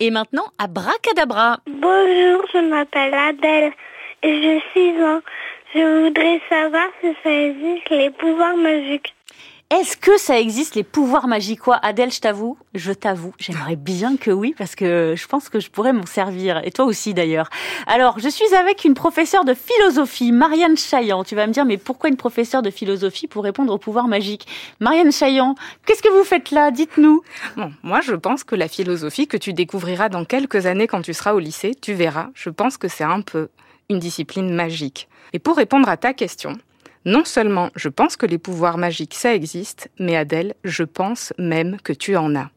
Et maintenant, abracadabra. Bonjour, je m'appelle Adèle et j'ai 6 ans. Je voudrais savoir si ça existe les pouvoirs magiques. Est-ce que ça existe les pouvoirs magiques, quoi, Adèle, je t'avoue, j'aimerais bien que oui, parce que je pense que je pourrais m'en servir, et toi aussi d'ailleurs. Alors, je suis avec une professeure de philosophie, Marianne Chaillan. Tu vas me dire, mais pourquoi une professeure de philosophie pour répondre aux pouvoirs magiques? Marianne Chaillan, qu'est-ce que vous faites là? Dites-nous. Bon, moi je pense que la philosophie que tu découvriras dans quelques années quand tu seras au lycée, tu verras, je pense que c'est un peu une discipline magique. Et pour répondre à ta question, non seulement je pense que les pouvoirs magiques, ça existe, mais Adèle, je pense même que tu en as.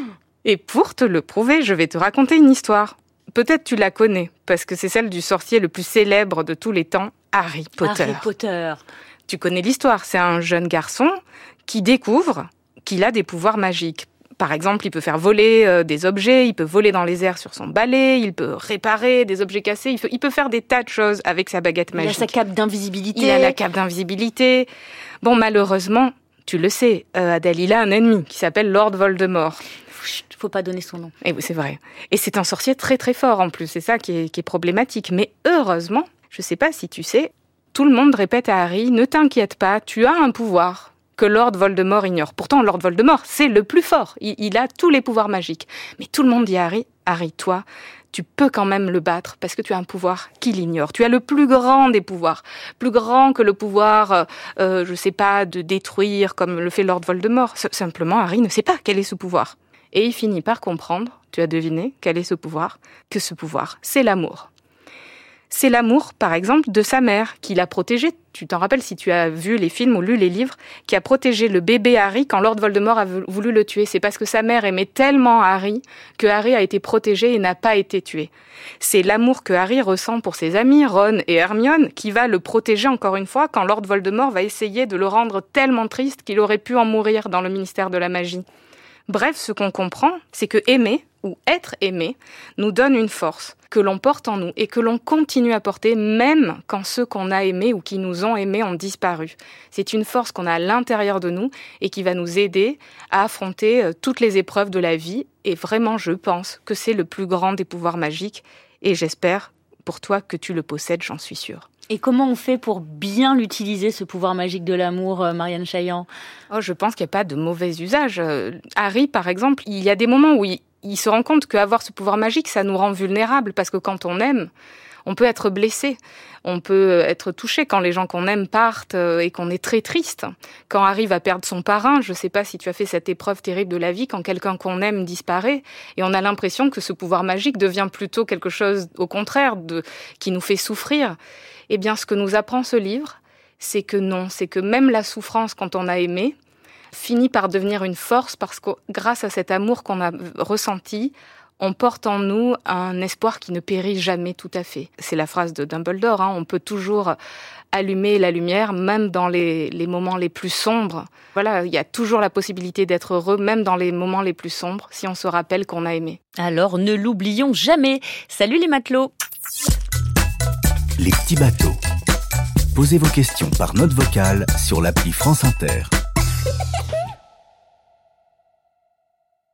Et pour te le prouver, je vais te raconter une histoire. Peut-être tu la connais, parce que c'est celle du sorcier le plus célèbre de tous les temps, Harry Potter. Harry Potter. Tu connais l'histoire, c'est un jeune garçon qui découvre qu'il a des pouvoirs magiques. Par exemple, il peut faire voler des objets, il peut voler dans les airs sur son balai, il peut réparer des objets cassés, il peut faire des tas de choses avec sa baguette magique. Il a sa cape d'invisibilité. Il a la cape d'invisibilité. Bon, malheureusement, tu le sais, Adèle, il a un ennemi qui s'appelle Lord Voldemort. Faut pas donner son nom. Et oui, c'est vrai. Et c'est un sorcier très très fort en plus, c'est ça qui est problématique. Mais heureusement, je sais pas si tu sais, tout le monde répète à Harry, ne t'inquiète pas, tu as un pouvoir que Lord Voldemort ignore. Pourtant, Lord Voldemort, c'est le plus fort. Il a tous les pouvoirs magiques. Mais tout le monde dit à Harry, toi, tu peux quand même le battre parce que tu as un pouvoir qu'il ignore. Tu as le plus grand des pouvoirs. Plus grand que le pouvoir, je sais pas, de détruire comme le fait Lord Voldemort. Simplement, Harry ne sait pas quel est ce pouvoir. Et il finit par comprendre, tu as deviné, quel est ce pouvoir, que ce pouvoir, c'est l'amour. C'est l'amour, par exemple, de sa mère, qui l'a protégé. Tu t'en rappelles si tu as vu les films ou lu les livres, qui a protégé le bébé Harry quand Lord Voldemort a voulu le tuer. C'est parce que sa mère aimait tellement Harry que Harry a été protégé et n'a pas été tué. C'est l'amour que Harry ressent pour ses amis, Ron et Hermione, qui va le protéger encore une fois quand Lord Voldemort va essayer de le rendre tellement triste qu'il aurait pu en mourir dans le ministère de la magie. Bref, ce qu'on comprend, c'est que aimer, ou être aimé, nous donne une force que l'on porte en nous et que l'on continue à porter même quand ceux qu'on a aimés ou qui nous ont aimés ont disparu. C'est une force qu'on a à l'intérieur de nous et qui va nous aider à affronter toutes les épreuves de la vie. Et vraiment, je pense que c'est le plus grand des pouvoirs magiques et j'espère pour toi que tu le possèdes, j'en suis sûre. Et comment on fait pour bien l'utiliser, ce pouvoir magique de l'amour, Marianne Chaillan? Je pense qu'il n'y a pas de mauvais usage. Harry, par exemple, il y a des moments où il se rend compte qu'avoir ce pouvoir magique, ça nous rend vulnérables, parce que quand on aime, on peut être blessé, on peut être touché quand les gens qu'on aime partent et qu'on est très triste. Quand Harry va perdre son parrain, je ne sais pas si tu as fait cette épreuve terrible de la vie, quand quelqu'un qu'on aime disparaît, et on a l'impression que ce pouvoir magique devient plutôt quelque chose, au contraire, qui nous fait souffrir. Eh bien, ce que nous apprend ce livre, c'est que non, c'est que même la souffrance quand on a aimé finit par devenir une force parce que grâce à cet amour qu'on a ressenti, on porte en nous un espoir qui ne périt jamais tout à fait. C'est la phrase de Dumbledore, on peut toujours allumer la lumière, même dans les moments les plus sombres. Voilà, il y a toujours la possibilité d'être heureux, même dans les moments les plus sombres, si on se rappelle qu'on a aimé. Alors ne l'oublions jamais. Salut les matelots. Les petits bateaux. Posez vos questions par note vocale sur l'appli France Inter.